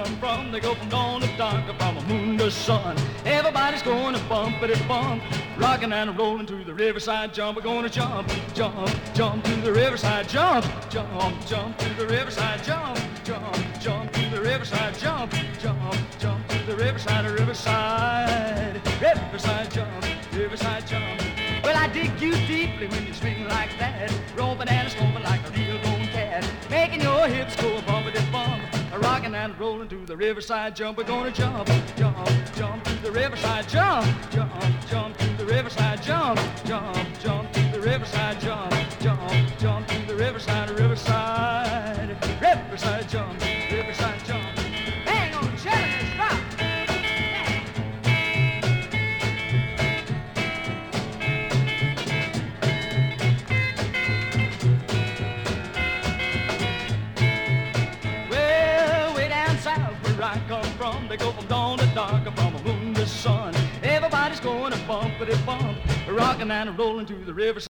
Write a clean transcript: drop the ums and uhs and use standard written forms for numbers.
come from. They go from dawn to dark, from the moon to sun. Everybody's going to bumpity bump, rocking and rolling to the riverside jump. We're gonna jump, jump, jump to the riverside jump, jump, jump to the riverside jump, jump, jump to the riverside jump, jump, jump to the riverside, riverside, riverside jump, riverside jump. Well, I dig you deeply when you swing like that, romping and stomping like a real grown cat, making your hips go bumpity bump, rocking and rolling to the riverside jump. We're gonna jump, jump, jump to the riverside jump, jump, jump to the riverside jump, jump, jump to the riverside jump, jump, jump to the riverside, riverside, riverside jump, riverside jump. Hang on, Shelly, let's rock. I come from, they go from dawn to dark, from the moon to sun. Everybody's going to bumpity bump, rocking and rolling to the riverside.